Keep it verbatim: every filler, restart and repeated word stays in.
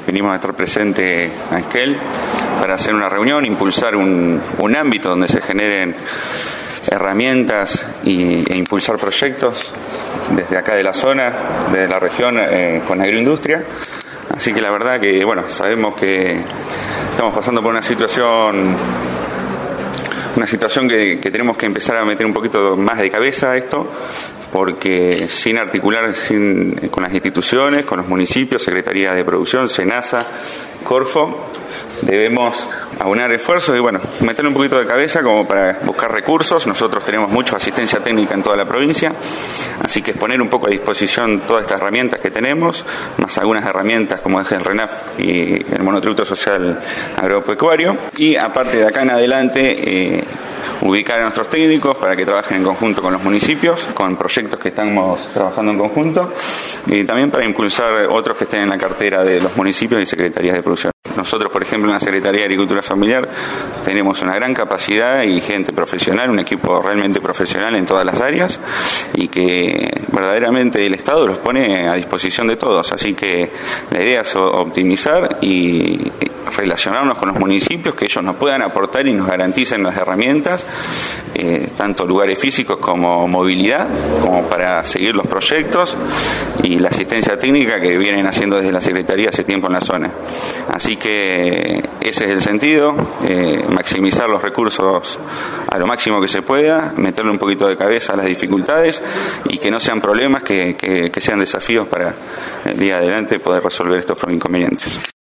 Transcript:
vinimos a estar presente a Esquel para hacer una reunión, impulsar un, un ámbito donde se generen herramientas y, e impulsar proyectos desde acá de la zona, desde la región, eh, con agroindustria. Así que la verdad que, bueno, sabemos que estamos pasando por una situación una situación que, que tenemos que empezar a meter un poquito más de cabeza a esto, porque sin articular sin, con las instituciones, con los municipios, Secretaría de Producción, SENASA, Corfo, debemos aunar esfuerzos y bueno, meterle un poquito de cabeza como para buscar recursos. Nosotros tenemos mucha asistencia técnica en toda la provincia, así que es poner un poco a disposición todas estas herramientas que tenemos, más algunas herramientas como es el RENAF y el monotributo social agropecuario, y aparte de acá en adelante eh, ubicar a nuestros técnicos para que trabajen en conjunto con los municipios, con proyectos que estamos trabajando en conjunto, y también para impulsar otros que estén en la cartera de los municipios y secretarías de producción. Nosotros, por ejemplo, en la Secretaría de Agricultura Familiar tenemos una gran capacidad y gente profesional, un equipo realmente profesional en todas las áreas, y que verdaderamente el Estado los pone a disposición de todos. Así que la idea es optimizar y relacionarnos con los municipios, que ellos nos puedan aportar y nos garanticen las herramientas, eh, tanto lugares físicos como movilidad, como para seguir los proyectos y la asistencia técnica que vienen haciendo desde la Secretaría hace tiempo en la zona. Así que ese es el sentido, eh, maximizar los recursos a lo máximo que se pueda, meterle un poquito de cabeza a las dificultades y que no sean problemas, que, que, que sean desafíos para el día adelante poder resolver estos inconvenientes.